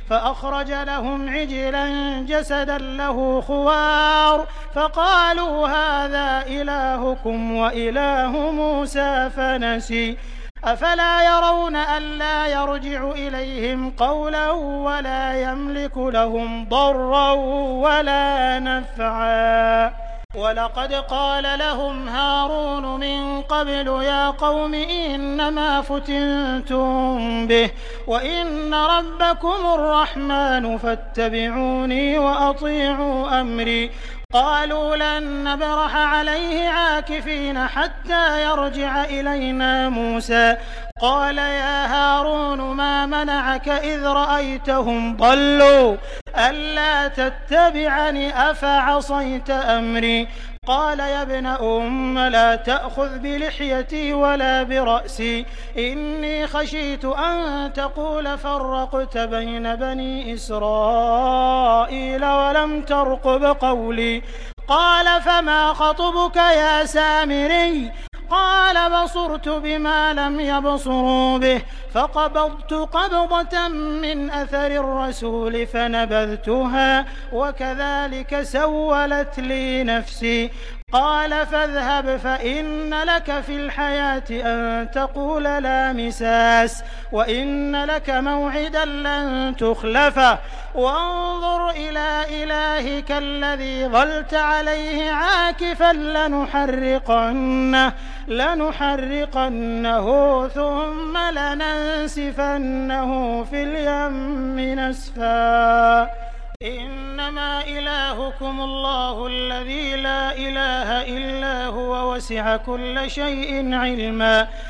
فأخرج لهم عجلا جسدا له خوار فقالوا هذا إلهكم وإله موسى فنسي أفلا يرون ألا يرجع إليهم قولا ولا يملك لهم ضرا ولا نفعا ولقد قال لهم هارون من قبل يا قوم إنما فتنتم به وإن ربكم الرحمن فاتبعوني وأطيعوا أمري قالوا لن نبرح عليه عاكفين حتى يرجع إلينا موسى قال يا هارون ما منعك إذ رأيتهم ضلوا ألا تتبعني أفعصيت أمري قال يا ابن أم لا تأخذ بلحيتي ولا برأسي إني خشيت أن تقول فرقت بين بني إسرائيل ولم ترقب قولي قال فما خطبك يا سامري قال بصرت بما لم يبصروا به فقبضت قبضة من أثر الرسول فنبذتها وكذلك سولت لي نفسي قال فاذهب فإن لك في الحياة أن تقول لا مساس وإن لك موعدا لن تخلفه وانظر إلى إلهك الذي ظلت عليه عاكفا لنحرقنه ثم لننسفنه في اليم نسفا إنما إلهكم الله الذي لا إله إلا هو وسع كل شيء علما